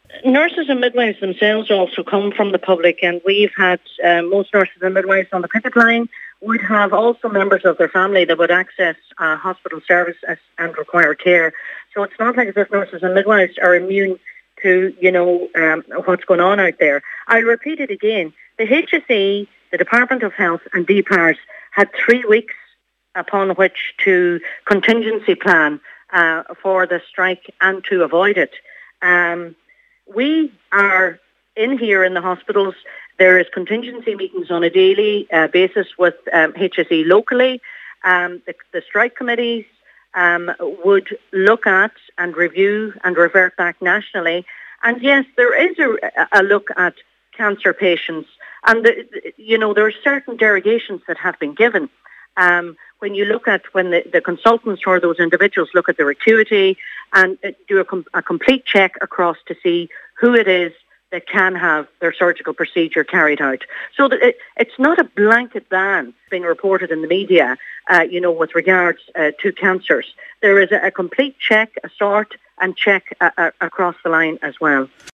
Nurses and midwives themselves also come from the public, and we've had most nurses and midwives on the picket line would have also members of their family that would access hospital services and require care. So it's not like as if nurses and midwives are immune to, what's going on out there. I'll repeat it again. The HSE, the Department of Health and DPARS had 3 weeks upon which to contingency plan for the strike and to avoid it. We are in here in the hospitals. There is contingency meetings on a daily basis with HSE locally. The strike committees would look at and review and revert back nationally. And yes, there is a look at cancer patients. And, there are certain derogations that have been given. When you look at when the consultants for those individuals look at their acuity and do a complete check across to see who it is that can have their surgical procedure carried out. So that it's not a blanket ban being reported in the media, with regards to cancers. There is a complete check, a sort and check across the line as well.